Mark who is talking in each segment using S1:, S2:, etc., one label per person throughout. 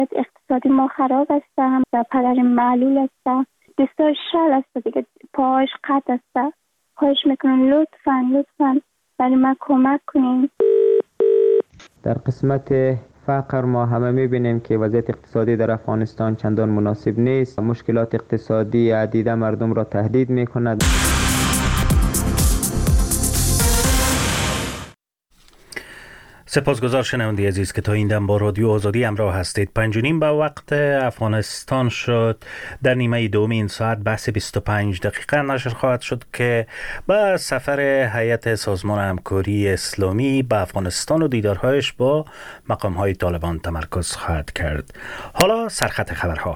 S1: اقتصادی ما خراب است، هم پدر معلول است، دستاش شل است دیگه، پاش قط است. خواهش میکنم لطفاً برای من کمک کنین.
S2: در قسمت فقر ما همه میبینیم که وضعیت اقتصادی در افغانستان چندان مناسب نیست. مشکلات اقتصادی عدیده مردم را تهدید میکند.
S3: سپاسگزار شنونده عزیز که تا این دم با رادیو آزادی همراه هستید. 5:30 به وقت افغانستان شد. در نیمه دوم این ساعت بحث 25 دقیقه نشر خواهد شد که با سفر هیئت سازمان همکاری اسلامی به افغانستان و دیدارهایش با مقام‌های طالبان تمرکز خواهد کرد. حالا سرخط خبرها.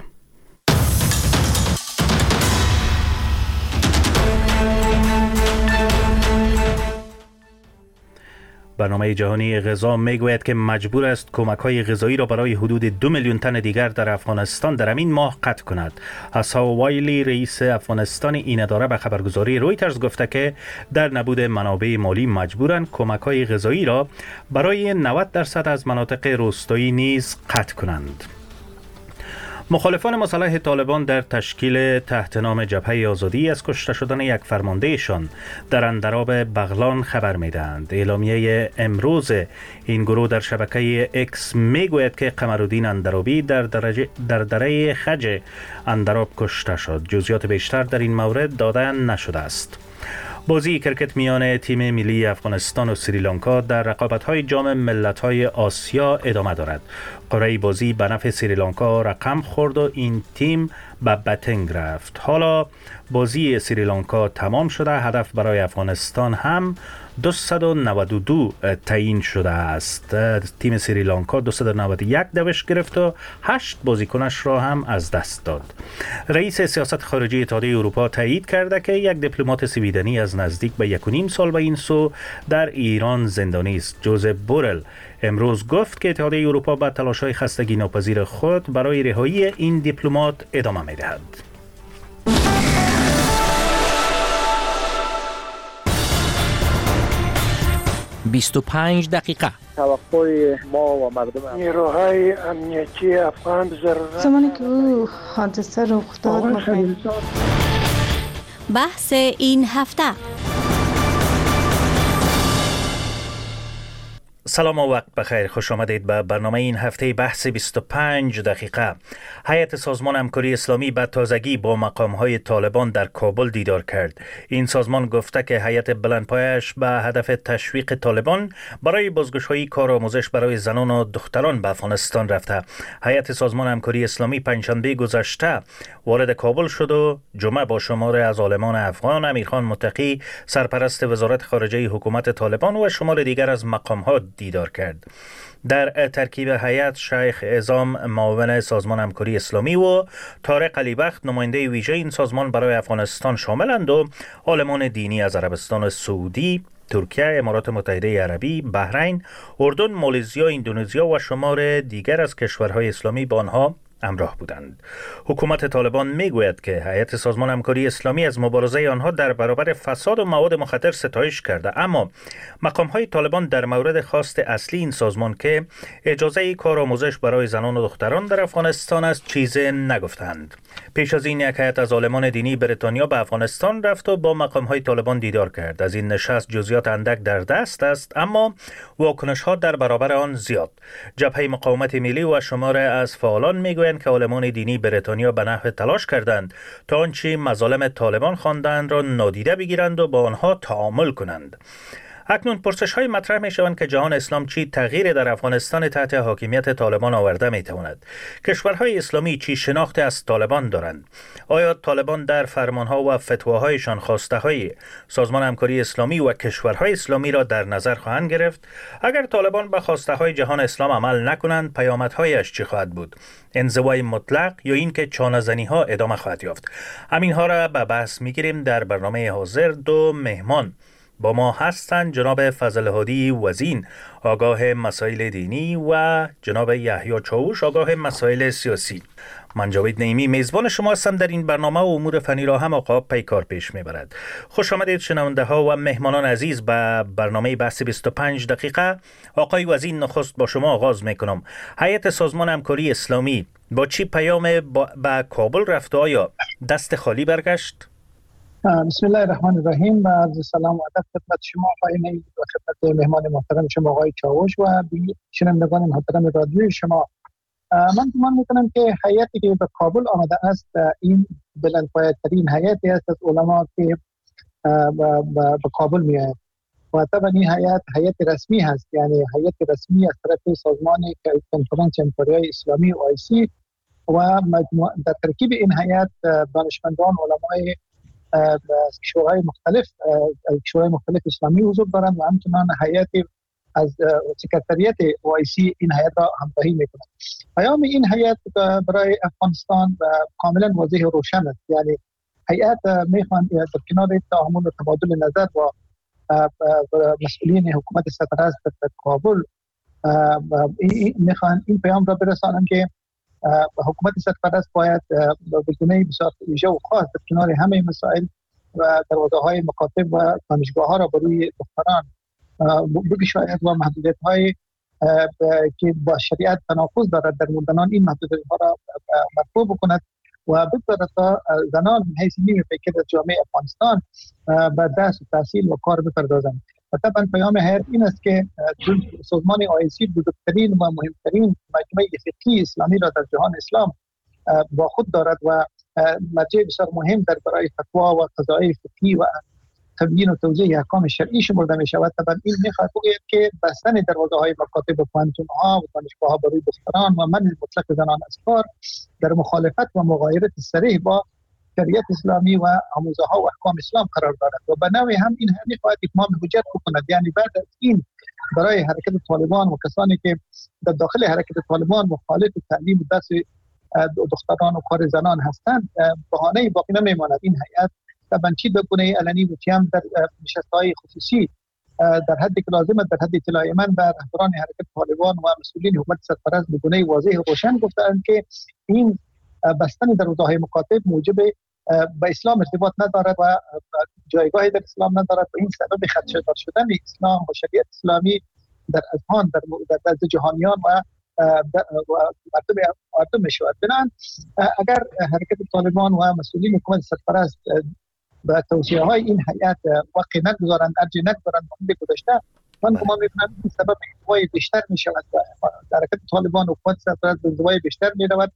S3: برنامه جهانی غذا میگوید که مجبور است کمک‌های غذایی را برای حدود 2 میلیون تن دیگر در افغانستان در همین ماه قطع کند. حسا وایلی رئیس افغانستان این اداره به خبرگزاری رویترز گفته که در نبود منابع مالی مجبورند کمک‌های غذایی را برای 90% از مناطق روستایی نیز قطع کنند. مخالفان مسلح طالبان در تشکیل تحت نام جبهه آزادی از کشته شدن یک فرماندهشان در اندراب بغلان خبر میدهند. اعلامیه امروز این گروه در شبکه اکس میگوید که قمرالدین اندرابی در دره خج اندراب کشته شد. جزئیات بیشتر در این مورد داده نشده است. بازی کرکت میان تیم ملی افغانستان و سریلانکا در رقابت‌های جام ملت‌های آسیا ادامه دارد. قرعه بازی به نفع سریلانکا رقم خورد و این تیم به بتنگ رفت. حالا بازی سریلانکا تمام شده. هدف برای افغانستان هم 292 تعیین شده است. تیم سریلانکا 291 دوش گرفت و 8 بازیکنش را هم از دست داد. رئیس سیاست خارجی اتحادیه اروپا تایید کرده که یک دیپلمات سویدنی از نزدیک به 1.5 سال به این سو در ایران زندانی است. جوزف بورل امروز گفت که اتحادیه اروپا به تلاش‌های خستگی ناپذیر خود برای رهایی این دیپلمات ادامه می‌دهد.
S4: 25 دقیقه.
S5: توقع ما و مردم
S6: نیروهای امنیتی افغان ضرورت
S7: زمانی که او حادثه رخ داد
S8: بحث این هفته.
S3: سلام و وقت بخیر. خوش آمدید به برنامه این هفته بحث 25 دقیقه. هیئت سازمان همکاری اسلامی به تازگی با مقام‌های طالبان در کابل دیدار کرد. این سازمان گفته که هیئت بلندپایه‌اش به هدف تشویق طالبان برای بازگشایی کارآموزش برای زنان و دختران به افغانستان رفته. هیئت سازمان همکاری اسلامی پنجشنبه گذشته وارد کابل شد و جمعه با شمار از عالمان افغان، امیرخان متقی سرپرست وزارت خارجه حکومت طالبان و شمار دیگر از مقام‌ها دیدار کرد. در ترکیب هیئت شیخ اعظام معاون سازمان همکاری اسلامی و طارق علیبخت نماینده ویژه این سازمان برای افغانستان شاملند و عالمان دینی از عربستان سعودی، ترکیه، امارات متحده عربی، بحرین، اردن، مالزیا، اندونزیا و شمار دیگر از کشورهای اسلامی با آنها همراه بودند. حکومت طالبان میگوید که هیئت سازمان همکاری اسلامی از مبارزه آنها در برابر فساد و مواد مخدر ستایش کرده، اما مقام‌های طالبان در مورد خواست اصلی این سازمان که اجازه کارآموزش برای زنان و دختران در افغانستان است چیزی نگفتند. پیش از این یک هیئت از عالمان دینی بریتانیا به افغانستان رفت و با مقام‌های طالبان دیدار کرد. از این نشست جزئیات اندک در دست است، اما واکنش‌ها در برابر آن زیاد. جبهه مقاومت ملی و شمار از فعالان میگویند که عالمان دینی بریتانیا به نحو تلاش کردند تا آنچه مظالم طالبان خواندند را نادیده بگیرند و با آنها تعامل کنند. اکنون پرسش‌های مطرح می‌شوند که جهان اسلام چی تغییر در افغانستان تحت حاکمیت طالبان آورده می‌تواند؟ کشورهای اسلامی چی شناخت از طالبان دارند؟ آیا طالبان در فرمان‌ها و فتواهایشان خواسته‌های سازمان همکاری اسلامی و کشورهای اسلامی را در نظر خواهند گرفت؟ اگر طالبان به خواسته‌های جهان اسلام عمل نکنند، پیامدهایش چی خواهد بود؟ انزوای مطلق یا اینکه چانه‌زنی‌ها ادامه خواهد یافت؟ همین‌ها را به بحث می‌گیریم. در برنامه حاضر دو مهمان با ما هستند جناب فضل هادی وزین، آگاه مسائل دینی، و جناب یحیی چاوش، آگاه مسائل سیاسی. من جاوید نعیمی میزبان شما هستم. در این برنامه و امور فنی را هم آقا پیکار پیش میبرد. خوش آمدید شنونده ها و مهمانان عزیز به برنامه بحث 25 دقیقه. آقای وزین، نخست با شما آغاز میکنم. هیئت سازمان همکاری اسلامی با چی پیام به کابل رفت؟ آیا دست خالی برگشت؟
S5: بسم الله الرحمن الرحیم. عرض سلام و ادب خدمت شما آقای نعیمی و خدمت مهمان محترم شما آقای چاوش و شنوندگان محترم رادیوی شما. من گمان میکنم که هیئتی که به کابل آمده است این بلندپایه‌ترین هیئتی است از علما که به کابل میآید و طبعا این هیئت رسمی هست، یعنی هیئت رسمی از طرف سازمان کنفرانس همکاری اسلامی OIC و در ترکیب این هیئت دانشمندان علمای کشورهای مختلف اسلامی حضور دارند و همچنان هیئت از سکرتریت OIC این هیئت را همراهی میکنند. پیام این هیئت برای افغانستان کاملا واضح و روشن است، یعنی هیئت میخوان در کنار تعامل و تبادل نظر با مسئولین حکومت سرپرست در کابل میخوان این پیام را برسانند که حکومت سرپرست باید به گونه بسیار ویژه و خاص در کنار همه مسائل و دروازه‌های مکاتب و دانشگاه‌ها را بروی دختران بگشاید و محدودیت‌های که با شریعت تناقض دارد در مردنان این محدودیت‌ها را مرفوع بکند و بگذارد تا زنان من حیث نیمه پیکر از جامعه افغانستان به درس و تحصیل و کار بپردازند. و طبعا پیام هیئت این است که سازمان OIC بزرگترین و مهمترین مجمع فقهی اسلامی را در جهان اسلام با خود دارد و مرجع بسیار مهم در برای فتوا و قضای فقهی و تبیین و توضیح احکام شرعی شمرده می شود. طبعا این می‌خواهد بگوید که بستن دروازه‌های مکاتب و پوهنتون‌ها و دانشگاه‌ها برای دختران و منع مطلق زنان از کار در مخالفت و مغایرت صریح با شریعت اسلامی و آموزه‌ها و احکام اسلام قرار دارد و به نوعی هم این می‌خواهد اتمام حجت بکند. یعنی بعد از این برای حرکت طالبان و کسانی که در داخل حرکت طالبان مخالف تعلیم و درس دختران و کار زنان هستند بهانه‌ای باقی نمی‌ماند. این هیئت طبعا چی به گونه علنی و چی هم در نشست‌های خصوصی در حدی که لازم است در حد اطلاع من به رهبران حرکت طالبان و مسئولین حکومت سرپرست به گونه واضح و روشن گفتند که این بستن دروازه‌های مکاتب موجب به اسلام ارتباط ندارد و جایگاهی در اسلام ندارد و این سبب خدشه‌دار شدن اسلام و شریعت اسلامی در اذهان در دست جهانیان و مردم میشود. بنابراین اگر حرکت طالبان و مسئولین حکومت سرپرست به توصیه‌های این هیئت وقع نگذارند، ارجاع نگذارند به گذشته، من گمان می‌کنم این سبب انزوای بیشتر می‌شود و حرکت طالبان و حکومت سرپرست به انزوای بیشتر می‌رود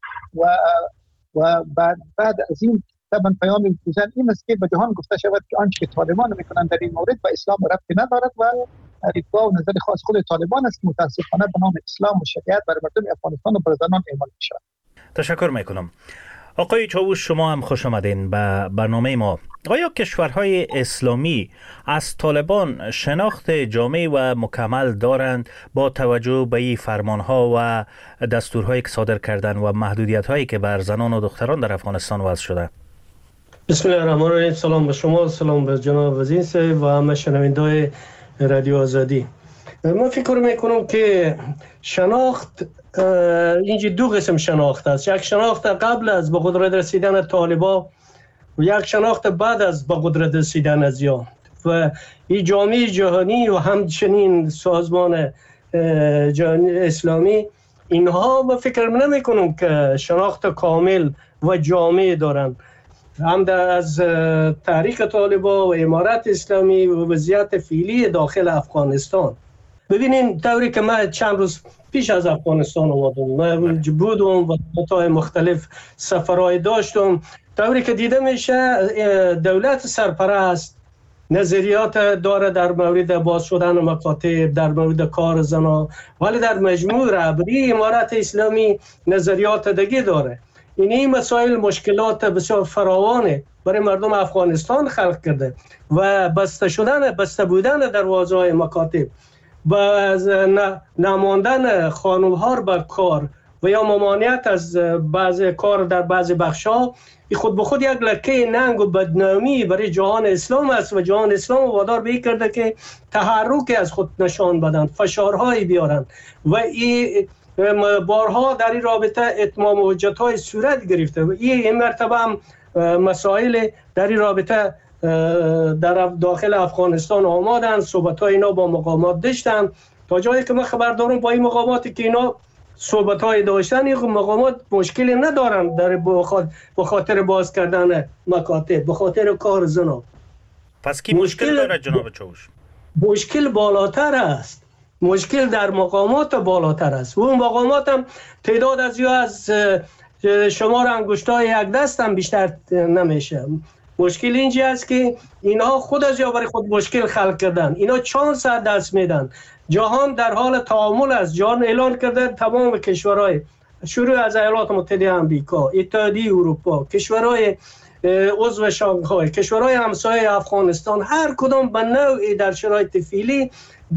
S5: و بعد از این طبعا پیام گوزن این است که به جهان گفته شود که آنچه که طالبان می‌کنند در این مورد با اسلام ربطی ندارد و دیدگاه و نظر خاص خود طالبان است که متأسفانه به نام اسلام و شریعت بر مردم افغانستان و بر زنان اعمال می‌شود.
S3: تشکر میکنم. آقای چاوش، شما هم خوش آمدین به برنامه ما. آیا کشورهای اسلامی از طالبان شناخت جامع و مکمل دارند با توجه به این فرمانها و دستورهایی که صادر کردن و محدودیت‌هایی که بر زنان و دختران در افغانستان وضع شده؟
S8: بسم الله الرحمن الرحیم. سلام به شما، سلام به جناب وزین صاحب و همه شنونده‌های رادیو آزادی. من فکر میکنم که شناخت اینجا دو قسم شناخت است. یک شناخت قبل از به قدرت رسیدن طالبان و یک شناخت بعد از به قدرت رسیدن از یا و این جامعه جهانی و همچنین سازمان جهانی اسلامی، اینها من فکر نمی کنم که شناخت کامل و جامع دارند. هم از تاریخ طالبان و امارت اسلامی و وضعیت فعلی داخل افغانستان. ببینین طوری که من چند روز پیش از افغانستان آمدم، من بودم و نقاط مختلف سفرهای داشتم، طوری که دیده میشه دولت سرپرست نظریات داره در مورد باز شدن مکاتب، در مورد کار زنان، ولی در مجموع رهبری امارت اسلامی نظریات دیگه داره. این مسائل مشکلات بسیار فراوانه برای مردم افغانستان خلق کرده و بسته بودن دروازه‌های مکاتب و نماندن خانم‌ها بر کار و یا ممانعت از بعض کار در بعض بخش‌ها، این خود به خود یک لکه ننگ و بدنامی برای جهان اسلام است و جهان اسلام وادار به این کرده که تحرک از خود نشان بدن، فشارهایی بیارن و این بارها در این رابطه اتمام حجت‌های صورت گرفته و این مرتبه هم مسائل در این رابطه در داخل افغانستان آمدن، صحبت‌های اینا با مقامات داشتن، تا جایی که من خبر دارم با این مقاماتی که اینا صحبت‌های داشتن، این مقامات مشکلی ندارن در به خاطر باز کردن مکاتب، به خاطر کار زنا.
S3: پس کی مشکل داره جناب چاوش؟
S8: مشکل بالاتر است، مشکل در مقامات بالاتر است. و اون مقامات هم تعداد از شمار انگشتای یک دست هم بیشتر نمیشه. مشکل اینجا است که اینها خود از یا برای خود مشکل خلق کردن، اینا چند ساعت دست میدن. جهان در حال تعامل است. جهان اعلان کرده تمام کشورهای شروع از ایالات متحده آمریکا، اتحادیه اروپا، کشورهای عضو شانگهای، کشورهای همسایه افغانستان، هر کدام به نوعی در شرایط فعلی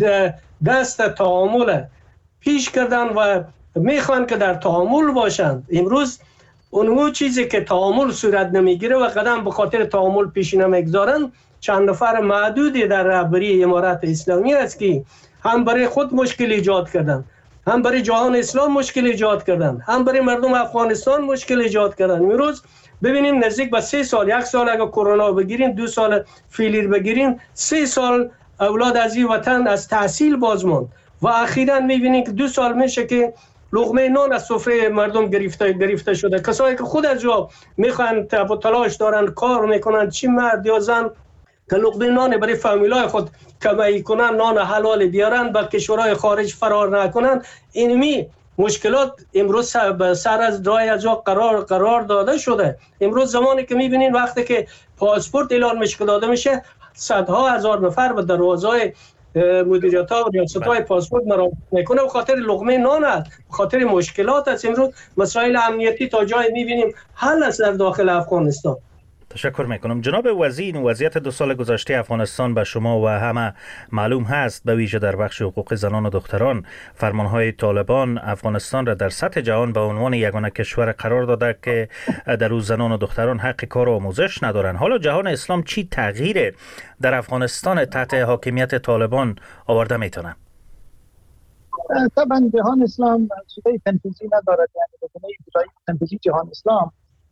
S8: دست تعامل پیش کردن و میخوان که در تعامل باشند. امروز اون چیزی که تعامل صورت نمیگیره و قدم به خاطر تعامل پیش نمیگذارن، چند نفر معدودی در رهبری امارت اسلامی است که هم برای خود مشکل ایجاد کردن، هم برای جهان اسلام مشکل ایجاد کردن، هم برای مردم افغانستان مشکل ایجاد کردن. امروز ببینیم نزدیک به 3 سال، 1 سال اگر کرونا بگیریم، 2 سال فیلیر بگیریم، 3 سال اولاد از این وطن از تحصیل باز ماند و اخیراً میبینیم که 2 سال میشه که لقمه نان از سفره مردم گرفته شده. کسایی که خود از جا میخوان تلاش دارن، کار میکنن، چی مرد یا زن، که لقمه نان برای فامیلای خود کمایی کنن، نان حلال بیارن، به کشورهای خارج فرار نکنن. اینمی مشکلات امروز سر از راه از جا قرار داده شده. امروز زمانی که میبینین وقتی که پاسپورت اعلان میشه داده میشه، صدها هزار نفر به دروازهای مدیریت ها و ریاست های پاسپورت مراجعه میکنه. به خاطر لقمه نان است، به خاطر مشکلات است. امروز مسائل امنیتی تا جای میبینیم حل است در داخل افغانستان.
S3: تشکر میکنم. جناب وزیر، وضعیت 2 سال گذشته افغانستان به شما و همه معلوم هست، به ویژه در بخش حقوق زنان و دختران. فرمانهای طالبان افغانستان را در سطح جهان به عنوان یگانه کشور قرار داده که در او زنان و دختران حق کار و آموزش ندارند. حالا جهان اسلام چی تغییر در افغانستان تحت حاکمیت طالبان آورده میتونه؟
S5: طبعا جهان اسلام سوده تنفیذی ندارد، یعنی بکنه اجرایی تنفیذی جهان اسلام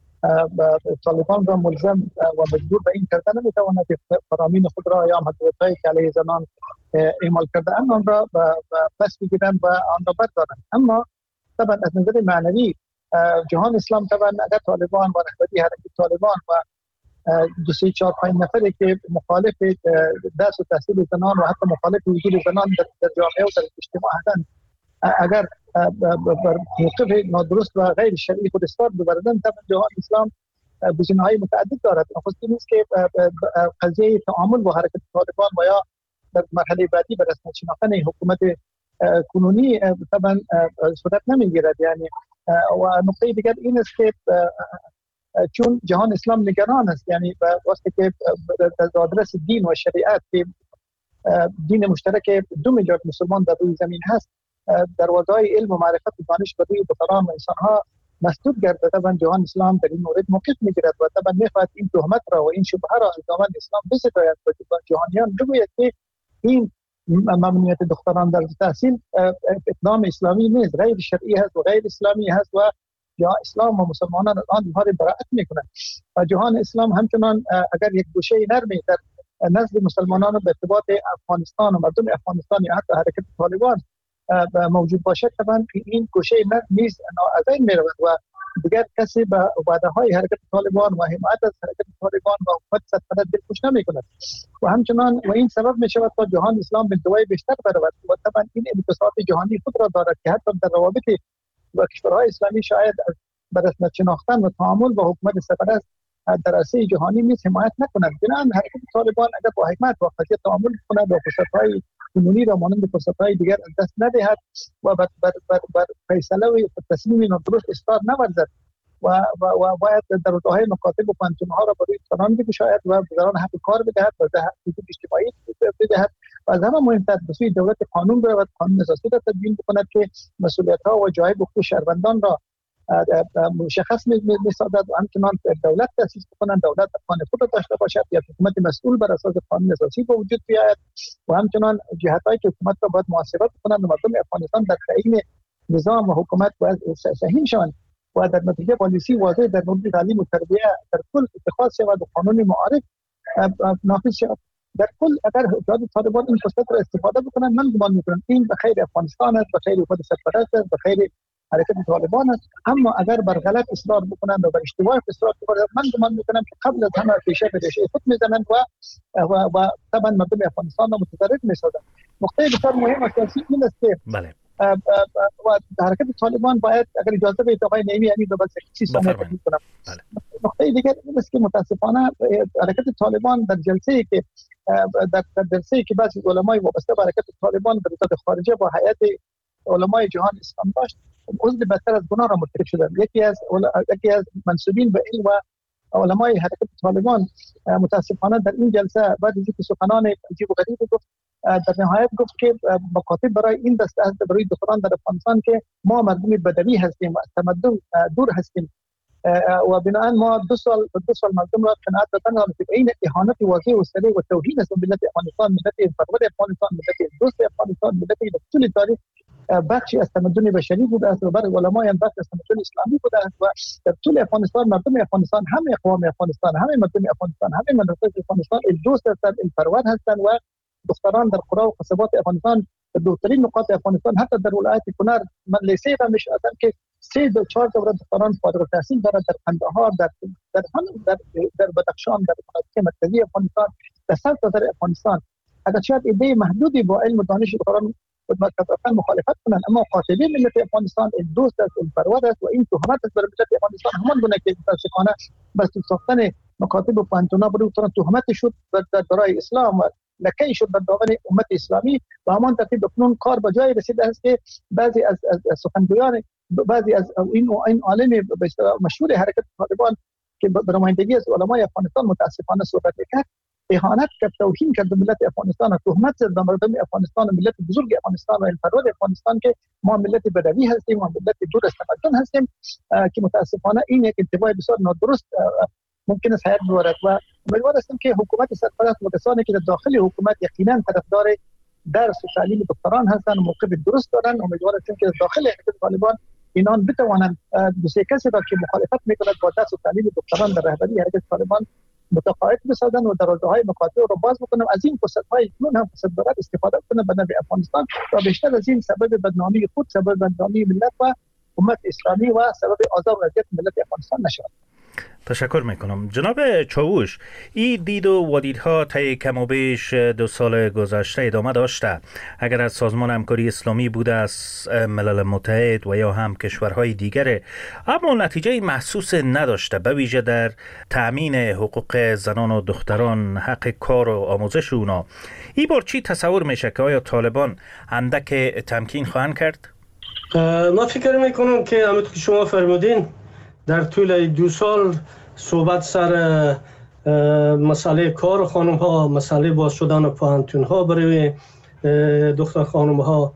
S5: طالبان را ملزم و مجبور به این کرده نمیتواند که فرامین خود را یا محدودیت‌هایی که علیه زنان اعمال کرده آن را پس بگیرند و آن را بردارند. اما طبعا از نظر معنوی جهان اسلام طبعا اگر طالبان و رهبری حرکت طالبان و 2 3 4 5 نفری که مخالف درس و تحصیل زنان و حتی مخالف وجود زنان در جامعه و در اجتماع هستند، اگر بر موقف نادرست و غیر شرعی خود استاد ببردن، طبعا جهان اسلام گزینه‌های متعدد دارد. نخستین نیست که قضیه تعامل با حرکت طالبان و یا در مرحله بعدی به رسمیت شناختن حکومت کنونی طبعا صورت نمیگیرد. یعنی و نکته دیگر این است که چون جهان اسلام نگران است، یعنی وقتی که در آدرس دین و شریعت که دین مشترک 2 میلیارد مسلمان در روی زمین هست، دروازه‌های علم و معرفت و دانش به روی بطران و انسان‌ها مسدود گردد، طبعا جهان اسلام در این مورد موقف میگیرد و طبعا میخواهد این تهمت را و این شبهه را از دامن اسلام بستاید و جهانیان بگوید که این ممنوعیت دختران در تحصیل اقدام اسلامی نیست، غیر شرعی هست و غیر اسلامی هست و یا اسلام و مسلمانان آن اظهار براءت میکنند. و جهان اسلام همچنان اگر یک گوشه نرمی در نزد مسلمانان به ارتباط افغانستان و مردم افغانستان یا حتی حرکت طالبان موجود باشد، طبعا این گوشه نیز ناازین میرود و دیگر کسی به وعده های حرکت طالبان و حمایت از حرکت طالبان و حکومت صدقه دلخوش نمیکند و همچنان و این سبب می شود تا جهان اسلام به دوای بیشتر برود و طبعا این انبساط جهانی خود را دارد که حتی در روابط و کشورهای اسلامی شاید به رسمیت شناختن و تعامل با حکومت سرپرست در عرصه جهانی نیز حمایت نکنند. بنابراین حرکت طالبان اگر با حکمت و قضیه تعامل کند و فرصت‌های کنونی را مانند فرصت‌های دیگر از دست ندهد و بر فیصله و تصمیم درست استاد نورزد و باید در راه مکاتب و پانتون‌ها را برای افغانان بگشاید و بزرگان حق کار بدهد و حقوق اجتماعی بدهد و از همه مهمتر به سوی دولت قانون برود، قانون اساسی را تدوین بکند که مسئولیت‌ها و جای حقوق شهروندان را مشخص می‌سازد و همچنان دولت تأسیس بکنند، دولت قانون خود را داشته باشد یا حکومت مسئول بر اساس قانون اساسی به وجود بیاید و همچنان جهت‌هایی که حکومت را باید محاسبه کنند و مردم افغانستان در تعیین نظام و حکومت باید سهیم شوند و در نتیجه پالیسی واضح در مورد تعلیم و تربیت در کل اتخاذ شود و قانون معارف نافذ شود. در کل اگر حکومت طالبان این فرصت را استفاده بکنند، من گمان می‌کنم این به خیر افغانستان است، به خیر حکومت سرپرست است، به خیر حرکت طالبان است. اما اگر بر غلط اصرار بکنند و بر اشتباه اصرار بکنند، من گمان می‌کنم که قبل از همه پیشه به ریشه خود می‌زنند و طبعا مردم افغانستان را متضرر می‌سازند. نکته بسیار مهم اساسی این است که
S3: بله
S5: و حرکت طالبان باید اگر اجازه بدید آقای نعیمی امین بس 30 ثانیه تکمیل کنم. نکته دیگر این است که متاسفانه حرکت طالبان در جلسه‌ای که بعضی علمای وابسته به حرکت طالبان در وزارت خارجه با هیئت علمای جهان اسلام داشت، عضو بدتر از گناه را مرتکب شدند. یکی از منسوبین به علم و علمای حرکت طالبان متاسفانه در این جلسه بعد از اینکه سخنان عجیب و غریب گفت، در نهایت گفت که مکاتب برای این دسته هست، برای دختران در افغانستان که ما مردم بدوی هستیم و از تمدن دور هستیم و بنابراین ما دو سال مردم را قناعت دادن که این اهانت واضح و صریح و توهین است ملت افغانستان، ملت پرور افغانستان، ملت دوست افغانستان، ملتی در طول تاریخ بخشی از تمدن بشری بوده است و برای علمای هم بخش از تمدن اسلامی بوده است و در طول افغانستان مردم افغانستان، همه اقوام افغانستان، همه مردم افغانستان، همه مناطق افغانستان دوست هستند، پرور هستند و دختران در قرى و قصبات افغانستان در دورترین نقاط افغانستان حتی در ولایت کنر من لیسه را میشناسم که 3 تا 4 دوره دختران فارغ التحصیل دارند در قندهار، در بدخشان، در مناطق مرکزی افغانستان، در سرتاسر افغانستان. اگر شاید ایده محدودی با علم و دانش دختران متفقا مخالفت کنند، اما قاطبه ملت افغانستان دوست است، پرور است و این تهمت است بر ملت افغانستان همان گونه که متاسفانه بس ساختن مکاتب و پانتونا برای تهمت شد برای اسلام و لکه شد در دامن امت اسلامی و همان ترتیب اکنون کار به جای رسیده است که بعضی از سخنگویان، بعضی از این عالم مشهور حرکت طالبان که به نمایندگی از علمای افغانستان متاسفانه صحبت می‌کرد، اهانت کرد، توهین کرد به ملت افغانستان و تهمت زد به مردم افغانستان و ملت بزرگ افغانستان و پرور افغانستان که ما ملت بدوی هستیم و ملت دور از تمدن هستیم که متاسفانه این یک انطباع بسیار نادرست ممکن است حیات ببرد و امیدوار هستم که حکومت سرپرست و کسانی که در داخل حکومت یقینا طرفدار درس و تعلیم دختران هستند و موقف درست دارند، امیدوار هستم که داخل حرکت طالبان اینان بتوانند دو سه کسی را که مخالفت می‌کند با درس و تعلیم دختران در رهبری حرکت طالبان متقاعد بسازند و دروازه‌های مکاتب را باز بکنند، از این فرصت‌های کنون هم فرصت دارد استفاده کنند به نفع افغانستان و بیشتر از این سبب بدنامی خود، سبب بدنامی ملت و امت اسلامی و سبب آزار و اذیت ملت افغانستان نشود.
S3: تشکر میکنم. جناب چاوش، این دید و وادیدها طی کم و بیش 2 سال گذشته ادامه داشته. اگر از سازمان همکاری اسلامی بوده، از ملل متحد و یا هم کشورهای دیگره، اما نتیجه محسوس نداشته، به ویژه در تأمین حقوق زنان و دختران، حق کار و آموزش اونا. این بار چی تصور میشه که آیا طالبان اندک تمکین خواهند کرد؟
S8: ما فکر میکنم که همونطور که شما فرمودین در طول 2 سال صحبت سر مسئله کار خانم ها، مسئله باز شدن پانتون ها برای دختر خانم ها،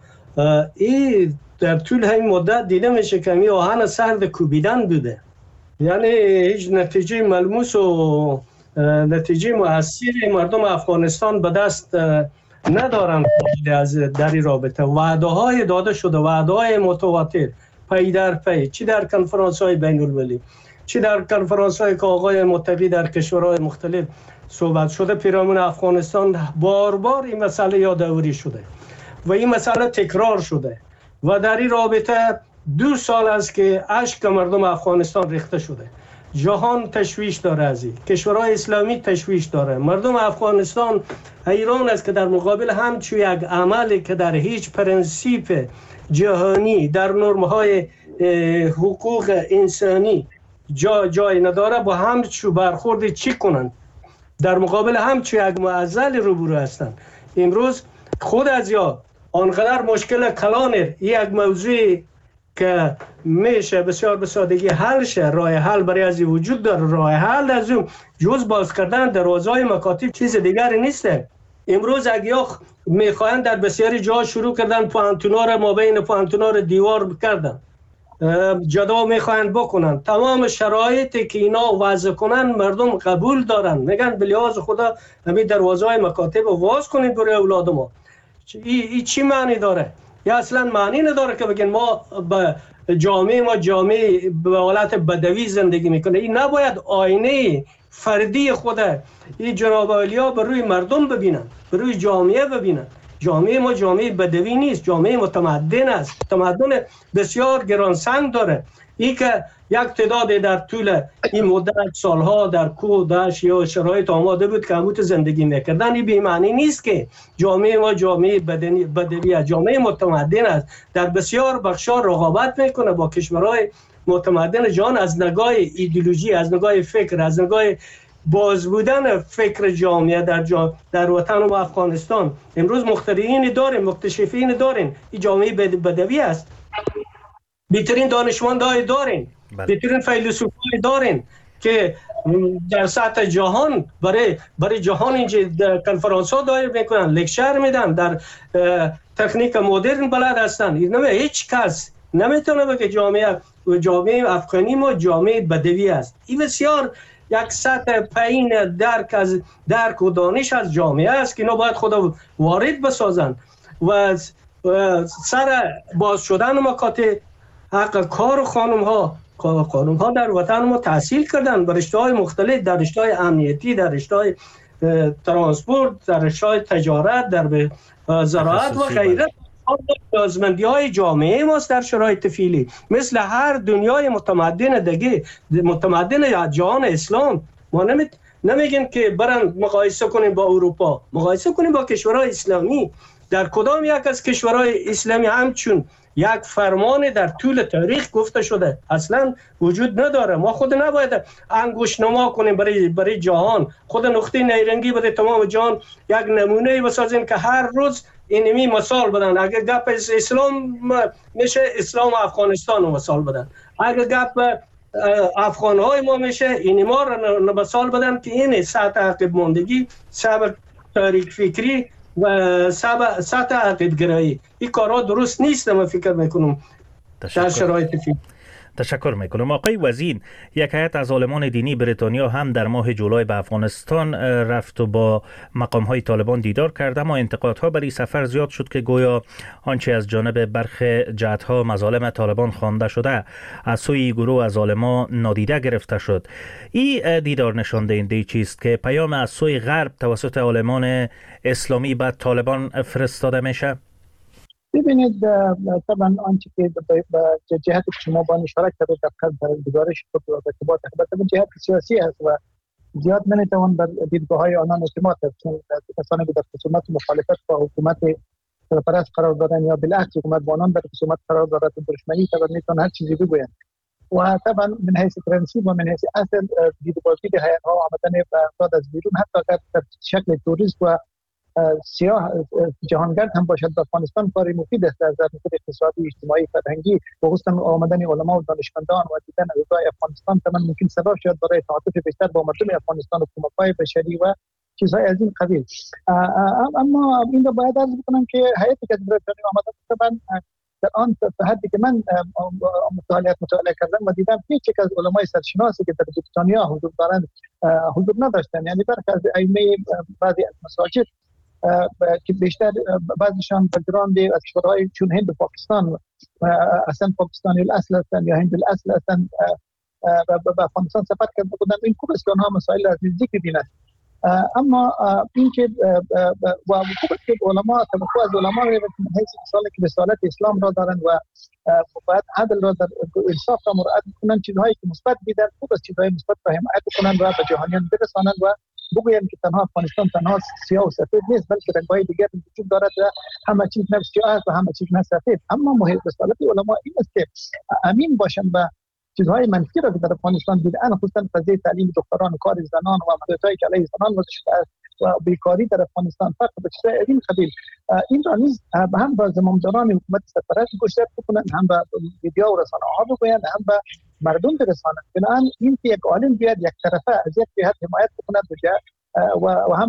S8: این در طول این مدت دیده میشه که این آهن سرد کوبیدن بوده، یعنی هیچ نتیجه ملموس و نتیجه مؤثری مردم افغانستان به دست ندارن از در این رابطه. وعده های داده شده، وعده های متواتر پی در پی، چی در کنفرانس های بین المللی، چی در کنفرانس های که آقای متقی در کشورهای مختلف صحبت شده، پیرامون افغانستان بار بار این مسئله یادآوری شده و این مسئله تکرار شده و در این رابطه 2 سال است که اشک مردم افغانستان ریخته شده. جهان تشویش داره، از این کشورهای اسلامی تشویش داره. مردم افغانستان حیران است که در مقابل همچون یک عملی که در هیچ پرنسیپ جهانی در نرم‌های حقوق انسانی جای نداره، با همچون برخورد چی کنند؟ در مقابل همچون یک معضل روبرو هستند. امروز خود از یا آنقدر مشکل کلانر یک موضوع که میشه بسیار به سادگی حل شه، راه حل برای از وجود داره. راه حل از اون جز باز کردن دروازه‌های مکاتب چیز دیگری نیست. امروز اگه میخواین در بسیاری جا شروع کردن پوانتونا را ما بین پوانتونا را دیوار کردن، جدا میخواین بکنن. تمام شرایطی که اینا وضع کنن مردم قبول دارن، میگن به لحاظ خدا همین دروازه های مکاتب واز کنید برای اولاد ما. این چی معنی داره؟ یا اصلا معنی نداره که بگن ما جامعه به حالت بدوی زندگی میکنه. این نباید آینه فردی خود این جناب اولیا بر روی مردم ببینن، بر روی جامعه ببینن. جامعه ما جامعه بدوی نیست، جامعه متمدن است، تمدن بسیار گرانسنگ داره. این که یک تعداد در طول این مدت سالها در کوه دشت یا شرایط آماده بود که هموت زندگی میکردن، این بی‌معنی نیست که جامعه ما جامعه بدوی است، جامعه متمدن است، در بسیار بخشا رقابت میکنه با کشورهای متمدن جهان از نگاه ایدئولوژی، از نگاه فکر، از نگاه باز بودن فکر جامعه در وطن و افغانستان. امروز مخترعین داریم، مکتشفین داریم، این جامعه بدوی است. بهترین دانشمندای دارین، بهترین فیلسوفای دارین که در سطح جهان برای جهان اینجا کنفرانس ها دایر میکنن، لکچر میدن، در تکنیک مدرن بلد هستن. هیچ کس نمیتونه بگه جامعه افغانی ما جامعه بدوی است. این بسیار یک سطح پایین درک و دانش از جامعه است که اینا باید خود وارد بسازن و سر باز شدن مکاتب حق کار خانم ها در وطن ما تحصیل کردن بر رشته‌های مختلف، در رشته‌های امنیتی، در رشته‌های ترانسپورت، در رشته‌های تجارت، در زراعت و غیره. لازمندی‌های جامعه ماست در شرایط فعلی، مثل هر دنیای متمدن دیگه، متمدن جهان اسلام. ما نمیگیم که برن مقایسه کنیم با اروپا، مقایسه کنیم با کشورهای اسلامی. در کدام یک از کشورهای اسلامی همچون یک فرمان در طول تاریخ گفته شده اصلا وجود نداره. ما خود نباید انگشت نما کنیم برای جهان، خود نقطه نیرنگی برای تمام جهان یک نمونه بسازیم که هر روز اینمی مثال بدن. اگر گپ اسلام میشه اسلام افغانستان رو مثال بدن، اگر گپ افغانهای ما میشه این ما رو مثال بدن که این سطح عقب ماندگی، سطح تاریک فکری و سطح عقب گرایی، این کارها درست نیست. من فکر میکنم در شرایط فعلی.
S3: تشکر میکنم. آقای وزین، یک هیئت از عالمان دینی بریتانیا هم در ماه جولای به افغانستان رفت و با مقام های طالبان دیدار کرد، اما انتقادها بر این سفر زیاد شد که گویا آنچه از جانب برخی جهت‌ها مظالم طالبان خوانده شده از سوی گروه از عالمان نادیده گرفته شد. این دیدار نشان دهنده چیست که پیام از سوی غرب توسط عالمان اسلامی به طالبان فرستاده میشه؟
S5: ببینید طبعا آنچه که به جهت شما با اشاره کردید در گزارش خود و ارتباط البته جهت سیاسی است و زیاد نمیتوان بر دیدگاه‌های آنان اعتماد کرد، چون کسانی که در خصومت مخالفت با حکومت سرپرست قرار دارند یا بالعکس حکومت با آنان در خصومت قرار دارد و دشمنی طبعا میتونن هر چیزی بگویند. و طبعا من حیث پرنسیپ و من حیث اصل دیدبازی هیئت‌ها آمدن به افراد از بیرون حتی در شکل توریست و سیاه جهانگرد هم باشد به افغانستان کاری مفید است از نظر اقتصادی، اجتماعی، فرهنگی. خصوصا آمدن علما و دانشمندان و دیدن اوضاع افغانستان طبعا ممکن سبب شد برای تعاطف بیشتر با مردم افغانستان و کمک‌های بشری و چیزهای از این قبیل. اما این رو باید عرض بکنم که هیئتی که از بریتانیا آمده طبعا در آن حدی که من مطالعه کردم و دیدم هیچ یک از علمای سرشناسی که در بریتانیا حضور دارند حضور نداشتند. یعنی برخی از ائمه بعضی از مساجد که بیشتر بعضیشان بک‌گراند از کشورهای چون هند و پاکستان اصلا پاکستانی الاصل هستند یا هند الاصل هستند به افغانستان سفر کرده بودند. این خوب است که آنها مسائل از نزدیک ببینند. اما اینکه و خوب است که علما توقع از علما حیث مثالی که رسالت اسلام را دارند و باید عدل را در انصاف را مراعات کنند، چیزهایی که مثبت دیدن خوب است چیزهای مثبت را حمایت کنند و به جهانیان برسانند و بگویم که تنها افغانستان تنها سیاه و سفید نیست، بلکه رنگ‌های دیگر وجود دارد و همه چیز نه سیاه است و همه چیز نه سفید. اما مهم رسالت علما این است که امین باشند و چیزهای منفی را که در افغانستان دیدن، خصوصا قضیه تعلیم دختران و کار زنان و محدودیت‌هایی که علیه زنان وضع شده است و بیکاری در افغانستان فقط به چیزهای این قبیل، این را نیز هم به زمامداران حکومت سرپرست گوشزد بکنند، هم به میدیا و رسانه‌ها بگویند، هم به مردم برسانند. بنابراین این که یک عالم بیاد یک طرفه از یک جهت حمایت بکند و همه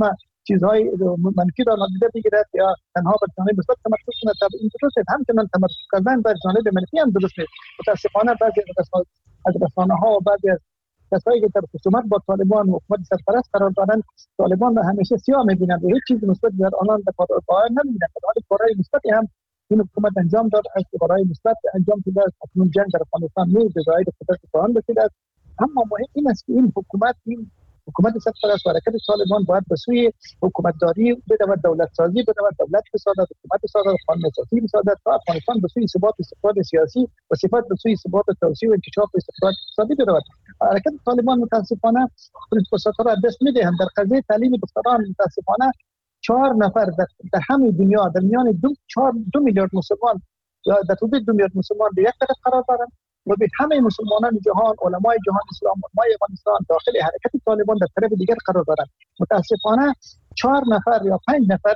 S5: چیزهای منفی را نادیده بگیرد یا تنها بر جانب مثبت تمرکز کند. تا این درست است، همچنان تمرکز کردن بر جانب منفی هم درست نیست. متاسفانه بعضی از رسانه‌ها و بعضی از کسایی که در خصومت با طالبان و حکومت سرپرست قرار دارند طالبان را همیشه سیاه می‌بینند و هیچ چیز مثبت در آنان در قرار نمی‌بینند. در حالی کارهای مثبتی هم این حکومت انجام داد، از کارهای مثبت انجام داده است. اکنون جنگ در افغانستان نیز به ظاهر قدرت پایان رسیده است. اما مهم این است که این حکومت سرپرست و حرکت طالبان باید به سوی حکومتداری بدود، دولت سازی بدود، دولت بسازد، حکومت بسازد، قانون اساسی بسازد تا افغانستان به سوی ثبات و استقرار سیاسی و صفات به سوی ثبات توسعه و انکشاف و استقرار اقتصادی برود. حرکت طالبان متاسفانه فرصت‌ها را دست می‌دهند. در قضیه تعلیم دختران متاسفانه 4 نفر در همه دنیا در میان 2 میلیارد مسلمان یا در حدود 2 میلیارد مسلمان به یک طرف قرار دارند و به همه مسلمانان جهان، علمای جهان اسلام، علمای افغانستان داخل حرکت طالبان در طرف دیگر قرار دارند. متاسفانه 4 نفر یا 5 نفر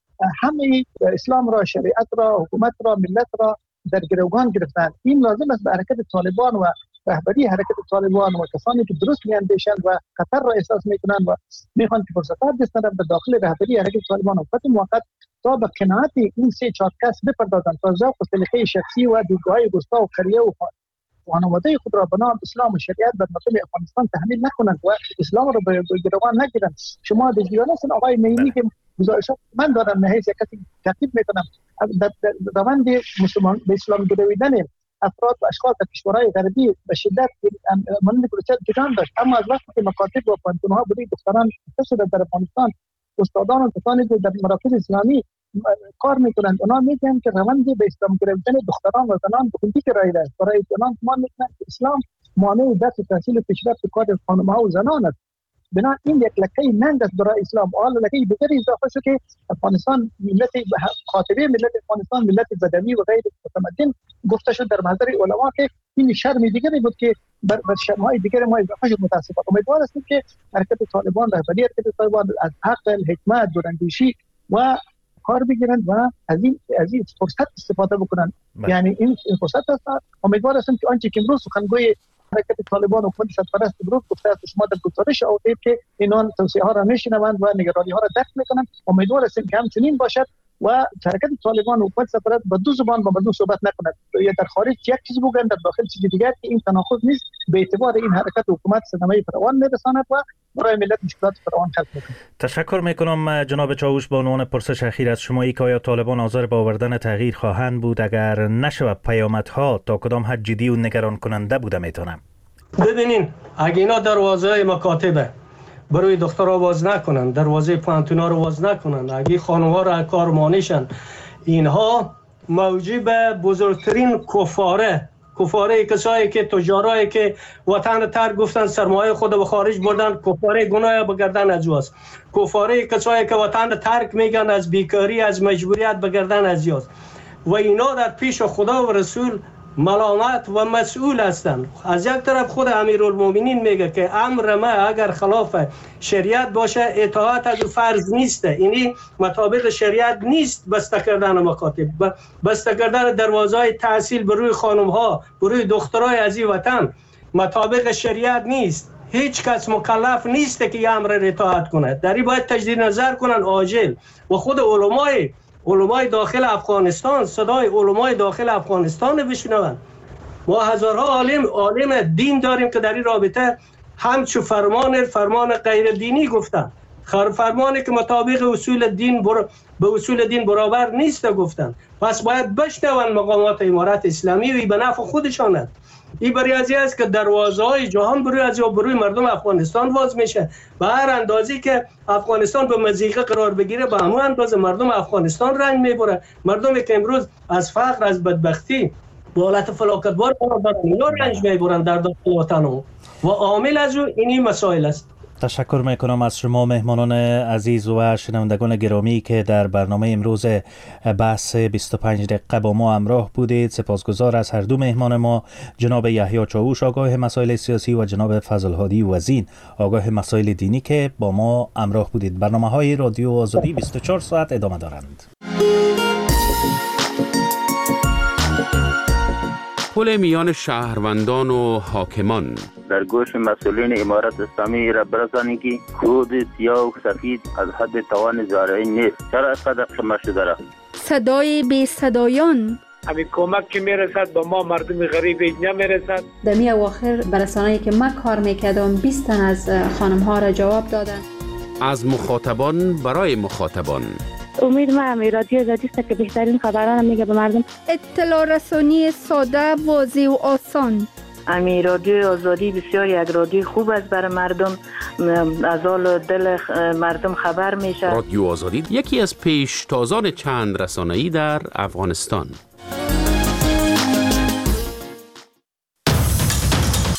S5: همه اسلام را، شریعت را، حکومت را، ملت را در گروگان گرفتند. این لازم است به حرکت طالبان و رهبری حرکت طالبان و کسانی که درست میاندیشند و خطر را احساس میکنند و میخوان که فرصت‌ها دست ندهند به داخل رهبری حرکت طالبان و فقط موقت تا به قناعت این 3-4 کس بپردازند تا ذوق و سلیقه شخصی و دیدگاه‌های روستا و قریه و خانواده خود را به نام اسلام و شریعت در مقام افغانستان تحمیل نکنند و اسلام را به گروگان نگیرند. شما دشمنان هستند آقای معینی که گزارشات من دارم نهایت کسی تعقیب میکنم در روند مسلمان به اسلام گرویدن افراد و اشخاص در کشورهای غربی به شدت مانند گروچت جان داشت. اما از وقتی که مکاتب و پانتونها برای دختران شده در افغانستان، استادان و کسانی که در مراکز اسلامی کار میکنند اونا میگن که روند به اسلام گرفتن دختران و زنان بخوندی که رایده است. برای اسلام ما میگن که اسلام مانع درس تحصیل پیشرفت کار خانم‌ها و زنان است. بنا این یک لکه ننگ است برای اسلام. حالا لکه دیگری اضافه شد که افغانستان ملت خاطبه ملت افغانستان ملت بدوی و غیر متمدن گفته شد در محضر علما که این شرم دیگری بود که بر شرم‌های دیگر ما اضافه شد. متاسفانه امیدوار هستیم که حرکت طالبان رهبری حرکت طالبان از عقل، حکمت، دوراندیشی و کار بگیرند و از این فرصت استفاده بکنند. یعنی این فرصت است. امیدوار هستم که آنچه که امروز سخنگوی حرکت طالبان و حکومت سرپرست درود گفته است شما در گزارش آورید که اینان توصیه ها را میشنوند و نگرانی ها را درک میکنند. امیدوار هستیم که همچنین باشد و حرکت طالبان و حکومت سرپرست با دو زبان با مردم صحبت نکند. یا در خارج یک چیز بگویند در داخل چیز دیگر که این تناقض نیست. به اعتبار این حرکت حکومت صدمه فراوان میرساند و برای ملت مشکلات فراوان خلق میکنه.
S3: تشکر میکنم جناب چاوش. با عنوان پرسش اخیر از شما که آیا طالبان حاضر به آوردن تغییر خواهند بود اگر نشود پیامدها تا کدام حد جدی و نگران کننده بوده میتونم؟
S8: ببینین اگه اینا دروازه مکاتبه برای دخترها باز نکنن، دروازه پانتونا رو باز نکنن، اگه خانم‌ها را کار مانعشن، اینها موجب بزرگترین کفاره کسایی که تجارایی که وطن ترک گفتن سرمایه خود به خارج بردن، کفاره گناه به گردن ازیاست. کفاره کسایی که وطن ترک میگن از بیکاری از مجبوریت به گردن ازیاست. و اینا در پیش خدا و رسول ملامت و مسئول هستند. از یک طرف خود امیرالمومنین میگه که امر ما اگر خلاف شریعت باشه اطاعت از فرض نیسته. اینی مطابق شریعت نیست بسته کردن مکاتب، بسته کردن دروازه‌های تحصیل بروی خانم‌ها، بروی دخترای از این وطن مطابق شریعت نیست. هیچ کس مکلف نیست که امر را اطاعت کنه. در این باید تجدید نظر کنن عاجل. و خود علمای داخل افغانستان صدای علمای داخل افغانستان بشنوند. ما هزارها عالم دین داریم که در این رابطه همچو فرمان غیر دینی گفتن، فرمانی که مطابق اصول دین به اصول دین برابر نیست گفتن. پس باید بشنوند مقامات امارت اسلامی و به نفع خودشانند. این برای ازی است که دروازه‌های جهان بروی مردم افغانستان باز میشه. به هر اندازی که افغانستان به مضیقه قرار بگیره به همون اندازه مردم افغانستان رنج میبره. مردمی که امروز از فقر از بدبختی به حالت فلاکتبار قرار دارن اینا رنج میبرن در داخل وطن و عامل از این مسائل است.
S3: تشکر میکنم از شما مهمانان عزیز و شنوندگان گرامی که در برنامه امروز بحث 25 دقیقه با ما همراه بودید. سپاسگزار از هر دو مهمان ما، جناب یحیی چاوش آگاه مسائل سیاسی و جناب فضل‌هادی وزین آگاه مسائل دینی که با ما همراه بودید. برنامه‌های رادیو آزادی 24 ساعت ادامه دارند.
S9: پل میان شهروندان و حاکمان.
S10: در گوش مسئولین امارت اسلامی را برسانید که کود سیاه و سفید از حد توان زارعین نیست. چرا اینقدر شما شده را؟
S11: صدای بی صدایان.
S6: همین کمک که میرسد به ما مردم غریب نمیرسد.
S12: در می اواخر برسانه‌ای که من کار میکردم 20 تن از خانم ها را جواب دادن.
S9: از مخاطبان برای مخاطبان.
S13: امید ما رادیو آزادی است که بهترین خبران میگه به مردم.
S11: اطلاع رسانی ساده، واضح و آسان.
S14: رادیو آزادی بسیار یک رادیو خوب است برای مردم، از حال دل مردم خبر میشه.
S9: رادیو آزادی یکی از پیشتازان چند رسانه‌ای در افغانستان.